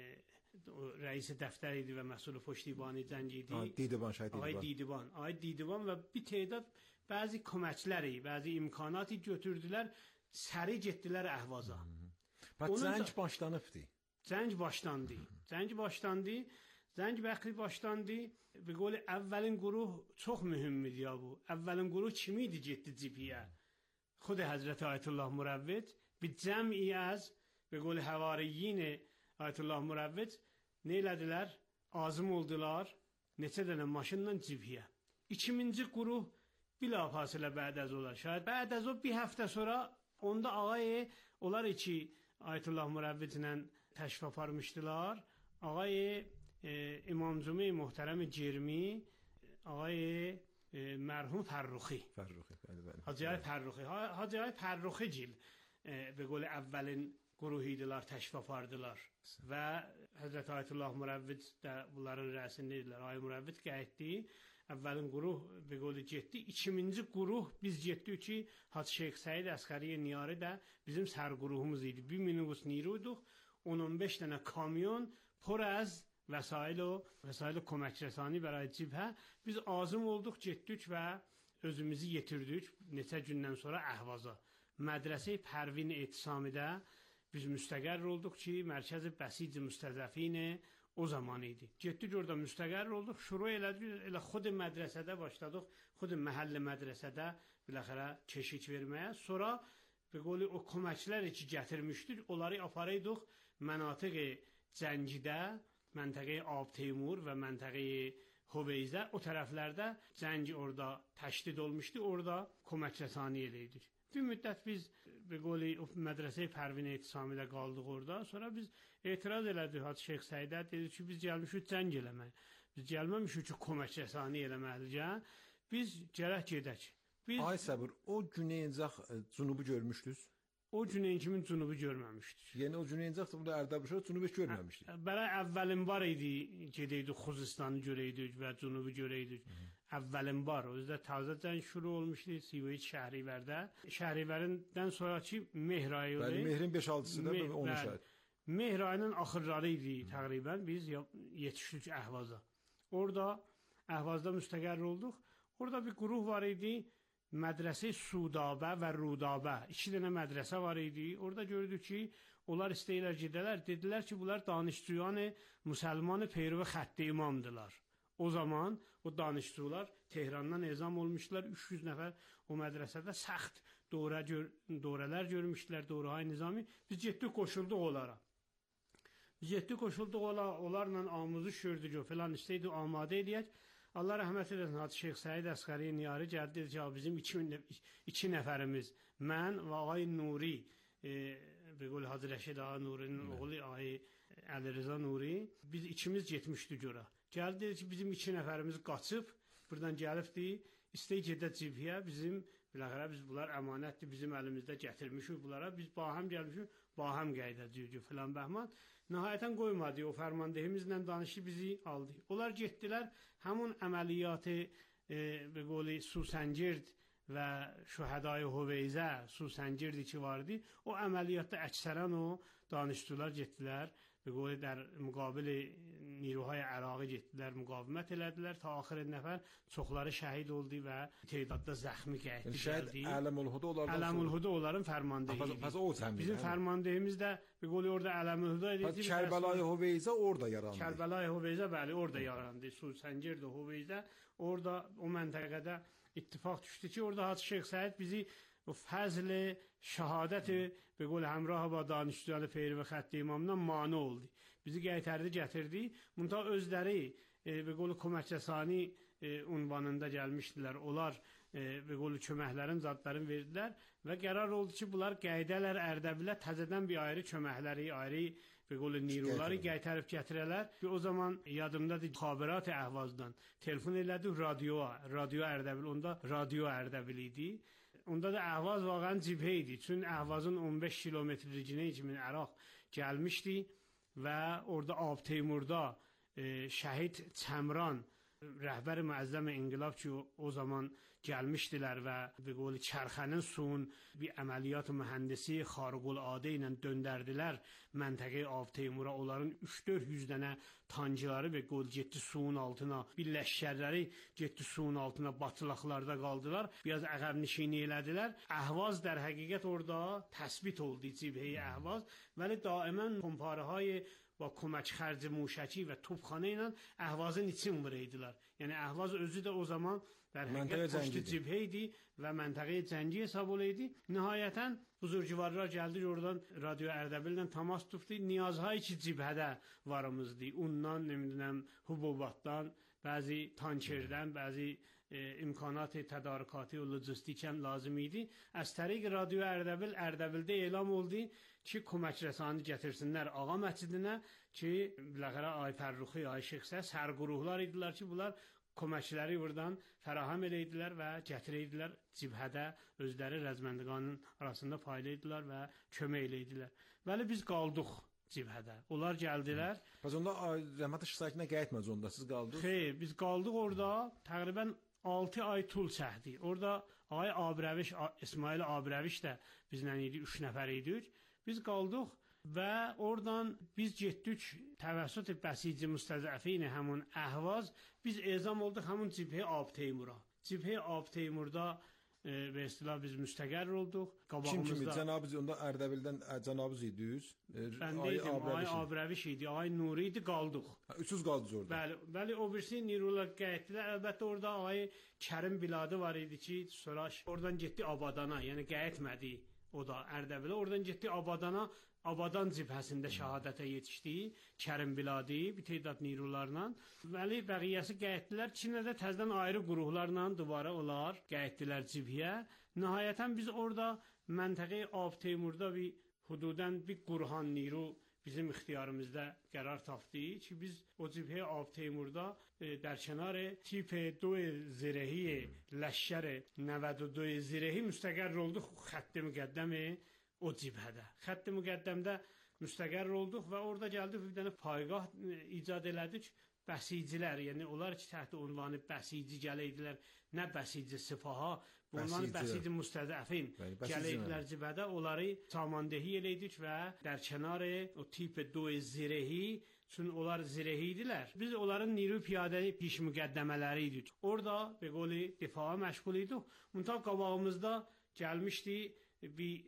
رئیس دفتر idi و مسئول پشتیبانی جنگی دی دیدبان شهید آقای دیدبان آقای دیدبان و bir تعداد bazı köməkləri, bazı imkanatı götürdülər, səri getdilər Əhvaza. Bax cəng başlanıbdı. Cəng başlandı. Cəng başlandı. Cəng vəqti başlandı. به قول اولین گروه çox mühümdür ya bu. Əvvəlin quruh kim idi getdi cibhiyə? خود حضرت آیت الله مروت bir cəmi az به قول havariyin آیت الله مروت nə elədilər? Azım oldular. Neçə dənə maşınla cibhiyə. İkinci quruh bilafasilə bəd az olar. Şayad bəd az o bir həftə sonra onda ağay onlar ki Ayətullah Mürəvvitlə təşrif aparmışdılar. Ağay İmamcumi muhterem Cermi, ağay merhum Ferruxi. Ferruxi, bəli, bəli. Hacı Ferruxi. Hacı Ferruxi gil به قول اولین گروهیدilər, təşrif apardılar. Və Həzrət Ayətullah Mürəvvit də bunların rəisində idilər. Ay Mürəvvit gəldi. Əvvəlin quruh bir qolu getdi. İkinci quruh biz getdik ki, Hacı Şeyx Səid Əsgəri Niyari də bizim sər quruhumuz idi. Bir minibus niruyduq. on on beş dənə kamyon پر از وسایل و وسایل کمک رسانی برای جبهه biz azım olduq, getdik və özümüzü yetirdik. Neçə gündən sonra Əhvaza. Mədrəsə Pərvin Etisamidə biz müstəqər olduq ki, mərkəzi Bəsic müstəzəfin o zaman idi. Getdik orada müstəqər olduq, şuru elədik, elə xud mədrəsədə başladıq, xud məhəllə mədrəsədə biləxərə keşik verməyə. Sonra به قول o köməkləri ki gətirmişdik, onları aparıydıq mənatiq cəngidə, məntəqə Ab Teymur və məntəqə Huveyzə, o tərəflərdə zəng orada təşdid olmuşdu, orada kömək rəsani eləydik. Bir müddət biz bir qoli mədrəsə-i Pərvin Etisamidə qaldıq orada. Sonra biz etiraz elədik Hacı Şeyx Səidə, dedi ki, biz gəlmişik zəng eləmək. Biz gəlməmişik ki, kömək rəsani eləməklicə. Biz gərək gedək. Biz Ay Səbir, o Cüneyncax Cunubu görmüşdünüz? O Cüneynkimin Cunubu görməmişdik. Yəni o Cüneyncax da Ərdəbilşah Cunubu heç görməmişdik. Bələ əvvəlin var idi, gedəydik Xuzistanı görəydik və Cunubu görəydik. Əvvəlin var, o yüzden tazəcən şuru olmuşdu Sivayet Şəhriverdə. Şəhriverdən sonraki Mehr ayı Bəli, Mehrin beş altısı da onu şəhid. Mehr ayının axırları idi təqribən biz yetişdik Əhvaza. Orada Əhvazda müstəqər olduq. Orada bir quruh var idi. Mədrəsə Sudabə və Rudabə. İki dənə mədrəsə var idi. Orada gördük ki, onlar istəyirlər gedələr. Dedilər ki, bunlar danışçuyanı, müsəlmanı peyrovi xətti imamdılar. O zaman o danışçular Tehrandan ezam olmuşlar. üç yüz nəfər o mədrəsədə səxt dövrə gör, dövrələr görmüşdülər, dövrəhay nizami. Biz getdik, qoşulduq onlara. Biz getdik, qoşulduq onlara, onlarla amuzı şördük, falan istəydik, amadə edək. Allah rəhmət eləsin, Hacı Şeyx Səid Əsqəri Niyari gəldi, dedi ki, bizim iki, iki nəfərimiz, mən və Ağay Nuri, e, bir qol Hacı Rəşid Ağa Nurinin oğlu Ağay Əli Rıza Nuri, biz ikimiz getmişdik ora. Gəldi, dedi ki, bizim iki nəfərimiz qaçıb, buradan gəlibdi, istəy gedə cibhiyə, bizim, biləxərə biz bunlar əmanətdir, bizim əlimizdə gətirmişik bunlara, biz bahəm gəlmişik, bahəm qayda deyir, filan bəhman. Nəhayətən qoymadı, o fərmandehimizlə danışıb bizi aldı. Onlar getdilər, həmun əməliyyatı e, bir qoli Susəngird və Şühədai Huveyzə, Susəngird ki vardı, o əməliyyatda əksərən o danışdılar, getdilər. Bir qoli در müqabil نیروهای عراقی getdilər, müqavimət elədilər. Ta axırın nəfər çoxları şəhid oldu və tədadda zəxmi gəldi. Yəni şəhid Ələmülhuda onlardan Ələmülhuda onların fərmandehi idi. Pəs o təmin. Bizim fərmandehimiz də bir qoli orada Ələmülhuda idi. Kərbəlayı Huveyzə orada yarandı. Kərbəlayı Huveyzə bəli orada yarandı. Susəngird Huveyzə orada o məntəqədə ittifaq düşdü ki, orada Hacı Şeyx Səid bizi و فضل شهادت به قول همراه با دانشجویان پیرو خط imamdan mane oldu. Bizi gətirdi, gətirdi. Munta özləri e, به قول köməkçəsini e, unvanında gəlmişdilər. Onlar e, به قول köməklərin, zadların verdilər və qərar oldu ki, bunlar qəydələr Ərdəbilə təzədən bir ayrı köməkləri, ayrı به قول نیروları gətirib gətirələr. O zaman yadımdadır xabirat Əhvazdan telefon elədi radioya, radyo Ərdəbil, onda radyo Ərdəbil idi. Onda da Əhvaz vaqəən cibhə idi. Çün Əhvazın on beş kilometrliyinə kimi Əraq gəlmişdi və orada Ab Teymurda e, şəhid Çəmran rəhbər müəzzəm inqilab ki o zaman gəlmişdilər və bir qoli çərxənin suyun bir əməliyyat mühəndisi xariqulade ilə döndərdilər məntəqəyə Ab Teymura. Onların üç dörd yüz dənə tancıları və qol getdi suyun altına, bir ləşkərləri getdi suyun altına, batılaqlarda qaldılar, biraz əqəbnişini elədilər. Əhvaz در həqiqət orada təsbit oldu, cibhə-i Əhvaz, vəli daimən komparəhay با کمک خرج موشکی و توپخانه اینا اهوازın için vuraydılar. Yəni Əhvaz özü də o zaman در həqiqət poştu cibhə idi və məntəqəyə cəngi hesab olaydı. Nihayətən buzurcuvarlar gəldi, oradan radyo Ərdəbillə təmas tutdu. Niyazhay ki cibhədə varımızdı. Undan, nemidirəm, hububatdan, bəzi tankerdən, bəzi e, imkanat tədarükatı, lojistikən lazım idi. Az təriq radyo Ərdəbil, Ərdəbildə elan oldu ki, kömək rəsani gətirsinlər Ağa məscidinə ki, biləxərə Ay Fərruxi, Ay Şeyxsə sərquruhlar idilər ki, bunlar köməkçiləri buradan fərahəm eləydilər və gətirəydilər cibhədə, özləri rəzməndiqanın arasında paylaydılar və kömək eləydilər. Bəli, biz qaldıq cibhədə. Onlar gəldilər. Bəs onda rəhmət şəsakinə qayıtmaz onda, siz qaldınız? Xeyr, biz qaldıq orada, təqribən altı ay tul çəkdi. Orada Ay Abrəviş, İsmail Abrəviş də bizlə idi, üç nəfər idik. Biz qaldıq və oradan biz getdik təvəssüt bəsici müstəzəfin həmun Əhvaz, biz ezam olduq həmun cibhə Ab Teymura. Cibhə Ab Teymurda e, və istilah biz müstəqər olduq. Kim kimi? Cənabız onda Ərdəbildən cənabız idiniz? Mən deydim, Ay Abrəviş idi, Ay Nuri idi, qaldıq. Üçüz qaldınız orada. Bəli, bəli, o birisi nirular qayıtdılar. Əlbəttə orada Ay Kərim Biladı var idi ki, sonra oradan getdi Abadana, yəni qayıtmadı. O da Ərdəbilə. Oradan getdi Abadana, Abadan cibhəsində şəhadətə yetişdi. Kərim Biladi, bir tədad nirularla. Bəli, bəqiyyəsi qayıtdılar. Çinə də təzədən ayrı qurumlarla duvara olar qayıtdılar cibhəyə. Nəhayətən biz orada məntəqə Ab Teymurda bir hududən bir qurhan niru bizim ixtiyarımızda qərar tapdı ki, biz o cibhə Ab Teymurda e, در کنار تیپ دو زرهی لشکر نود و دو زرهی müstəqər olduq xətti müqəddəmi o cibhədə. Xətti müqəddəmdə müstəqər olduq və orada gəldik bir dənə paygah icad elədik. Bəsicilər, yəni onlar ki, təxti unvanı bəsici gələydilər, nə bəsici sifaha, bunları bəsici müstədəfin gələydilər cibhədə, onları samandehi eləydik və در کنار o tip دو زرهی چون onlar zirəhi idilər. Biz onların niru piyadə piş müqəddəmələri idik. Orada be qoli difağa məşğul idik. Müntəq qabağımızda gəlmişdi bir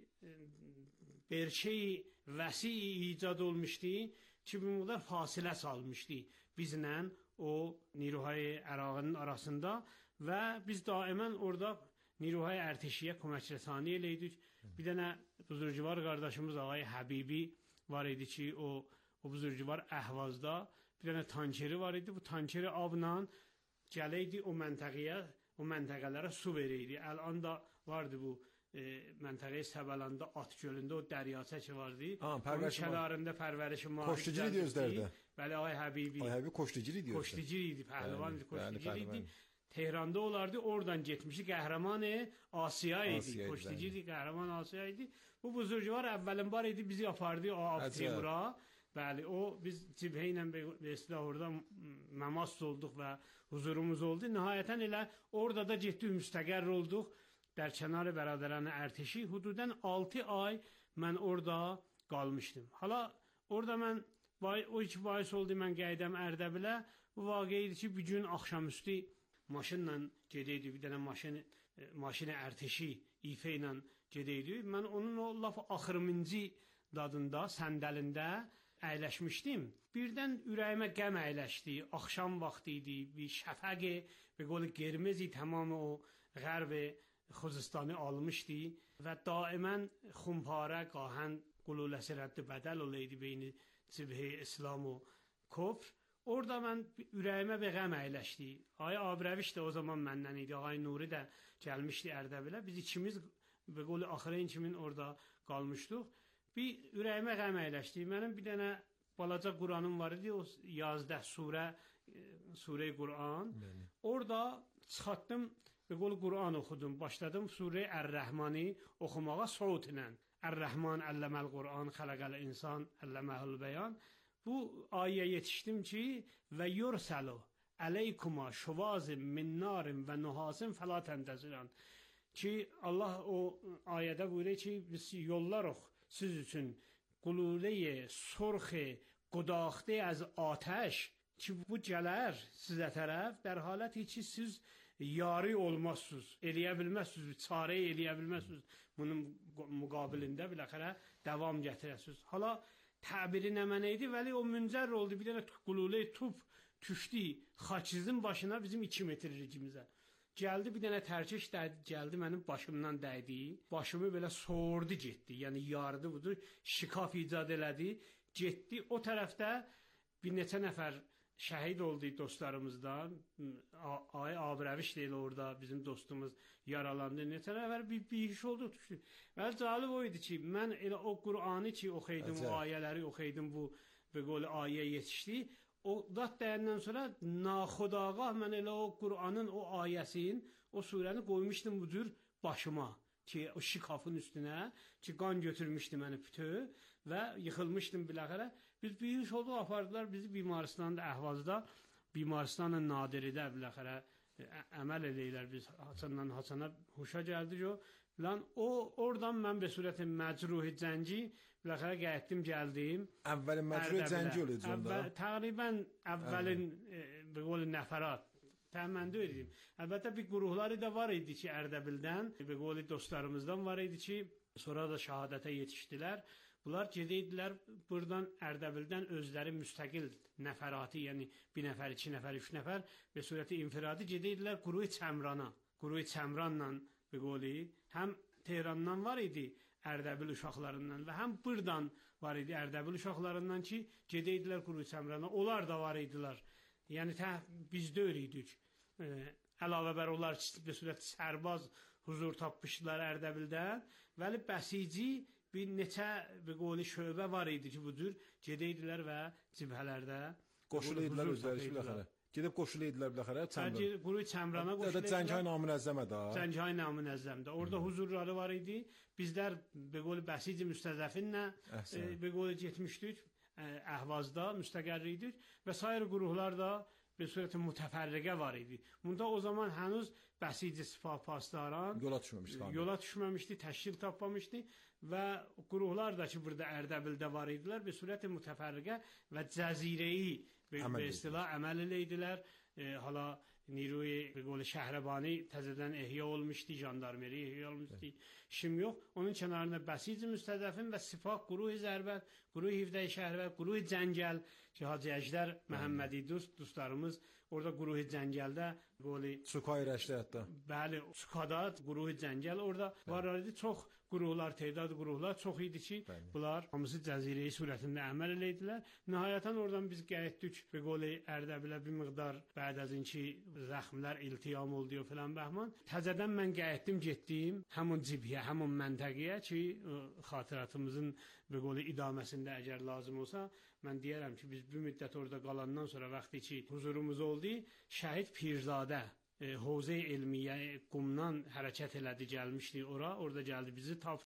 berçeyi vəsi icad olmuşdu ki, bir qədər fasilə salmışdı bizlə o niruhay Ərağın arasında və biz daimən orada niruhay ərteşiyə köməkləsani eləydik. Bir dənə buzurcuvar qardaşımız ağay Həbibi var idi ki, o O buzurcuvar Əhvazda bir dənə tankeri var idi. Bu tankeri abla gələydi o məntəqəyə, o məntəqələrə su verəydi. Əlan da vardı bu e, məntəqəyə Səbəlanda At gölündə o dəryası ki vardı. Onun kənarında pərvərişi mahi. Koştucili idi özlərdə. Bəli, ay Həbibi. Ay Həbibi koştucili idi. Koştucili idi, pəhlivan idi, koştucili idi. Tehranda olardı, oradan getmişdi, qəhrəman-ı Asiya idi. Koştucili qəhrəman Asiya idi. Bu buzurcuvar əvvəlin var idi, bizi apardı o Ab Teymura. Bəli, o biz cibhə ilə və orada məmast olduq və huzurumuz oldu. Nəhayətən elə orada da getdik, müstəqər olduq. Dərkənarı bərədərənə ərteşi. Hududən altı ay mən orada qalmışdım. Hala orada mən, o iki bahis oldu, mən qəydəm Ərdəbilə. Bu vaqə idi ki, bir gün axşamüstü maşınla gedəydi, bir dənə maşın, maşını ərteşi, ifə ilə gedəydi. Mən onun o laf axırıncı dadında, səndəlində əyləşmişdim. Birdən ürəyimə qəm əyləşdi. Axşam vaxtı idi. Bir şəfəqi, bir qolu qırmızı tamam o qərb Xozistanı almışdı və daimən xumparə qahən qululəsi rəddi bədəl olaydı beyni cibhə İslam o kofr. Orada mən ürəyimə bir qəm əyləşdi. Ay Abrəviş də o zaman məndən idi. Ağay Nuri də gəlmişdi Ərdəbilə. Biz ikimiz bir qolu axırın kimin orada qalmışdıq. Bir ürəyimə qəm əyləşdi. Mənim bir dənə balaca Quranım var idi, o yazdə surə, surə-i Quran. Orada çıxartdım və qolu Quran oxudum. Başladım surə Ər-Rəhmani oxumağa soğutla. Ər-Rəhman əlləməl Quran, xələqəl insan, əlləməhül bəyan. Bu ayə yetişdim ki, və yursəlu əleykuma şuvazim min narin və nuhasin fəla təndəzirən. Ki, Allah o ayədə buyuruyor ki, biz yollarıq siz üçün qululəyə, sorxə, qudaxtə az atəş ki, bu gələr sizə tərəf, dər haləti ki, siz yari olmazsınız, eləyə bilməzsiniz, çarə eləyə bilməzsiniz. Bunun müqabilində biləxərə davam gətirəsiniz. Hala təbiri nə mənə idi, vəli o müncər oldu, bir dənə qululə tup düşdü xaçizin başına bizim iki metr ricimizə. Gəldi bir dənə tərkiş dəydi, gəldi mənim başımdan dəydi. Başımı belə soğurdu getdi. Yəni yardı budur, şikaf icad elədi. Getdi o tərəfdə bir neçə nəfər şəhid oldu dostlarımızdan. Ay Abrəviş deyil orada bizim dostumuz yaralandı. Neçə nəfər bir, bir iş oldu düşdü. Və cəlib o idi ki, mən elə o Qur'anı ki oxuyordum, o ayələri oxuyordum, bu və qolu ayə yetişdi. O dat dəyəndən sonra naxudağah mən elə o Qur'anın o ayəsin, o surəni qoymuşdum bu cür başıma ki, o şikafın üstünə ki, qan götürmüşdü məni bütöv və yıxılmışdım biləxərə. Biz bir iş olduq, apardılar bizi Bimaristanda, Əhvazda, Bimaristanın Nadiridə biləxərə əməl edəylər biz Hasandan Hasana huşa gəldik o. Lan o, oradan mən bir surəti məcruhi cəngi biləxərə qayıtdım, gəldim. Əvvəlin məcruhi cəngi oluydu onda? Təqribən əvvəlin bir qolu nəfərat. Təməndə öyrəyim. Əlbəttə bir qruhları da var idi ki, Ərdəbildən, bir qolu dostlarımızdan var idi ki, sonra da şəhadətə yetişdilər. Bunlar gedəydilər, buradan Ərdəbildən özləri müstəqil nəfəratı, yəni bir nəfər, iki nəfər, üç nəfər və surəti infiradi gedəydilər Quruy Çəmrana. Quruy Çəmranla bir qolu həm Tehrandan var idi, Ərdəbil uşaqlarından və həm burdan var idi Ərdəbil uşaqlarından ki, gedəydilər Quruç Səmrana. Onlar da var idilər. Yəni tə, biz də öyrüydük. E, əlavə bər onlar ki, sürət sərbaz huzur tapmışdılar Ərdəbildən. Vəli bəsici bir neçə bir qoli şöbə var idi ki, bu cür gedəydilər və cibhələrdə qoşuluydular özləri biləxərə. Gedib qoşuluydular biləxərə Çəmran. Hə, Quruç Səmrana qoşuluydular. Cənghay Namünəzzəmə də. Cənghay Namünəzzəmdə. Orada huzurları var idi. Bizlər bir qoli bəsici müstəzəfinlə e, bir qoli getmişdik. Əhvazda müstəqərri idik və sair qurumlar da bir surəti mütəfərriqə var idi. Bunda o zaman hənuz bəsici sifah pasdaran yola düşməmişdi. Yola düşməmişdi, təşkil tapmamışdı və qurumlar da ki, burada Ərdəbildə var idilər, bir surəti mütəfərriqə və cəzirəyi bir istilah əməl eləydilər. E, hala Niruy bir qolu Şəhrəbani təzədən ehya olmuşdu, jandarmeri ehya olmuşdu. Şim yox. Onun kənarında bəsici müstədəfin və sifah quruhi zərbət, quruhi hifdə-i şəhrbət, quruhi cəngəl ki, Hacı Əjdər Məhəmmədi dost, dostlarımız orada quruhi cəngəldə qoli Sukay rəşdə hətta. Bəli, Sukada quruhi cəngəl orada var idi. Çox qurumlar, tədad qurumlar çox idi ki, bəli, bunlar hamısı cəzirəyi surətində əməl eləydilər. Nəhayətən oradan biz gəldik bir qoli Ərdəbilə bir miqdar bəd əzin ki, zəxmlər iltiyam oldu filan bəhman. Təzədən mən gəldim, getdim həmin cibhə, həmin məntəqəyə ki, xatirətimizin bir qoli idaməsində əgər lazım olsa, mən deyərəm ki, biz bu müddət orada qalandan sonra vaxtı ki, huzurumuz oldu, Şəhid Pirzadə Hovze-i Elmiyə Qumdan hərəkət elədi, gəlmişdi ora, orada gəldi bizi tapdı.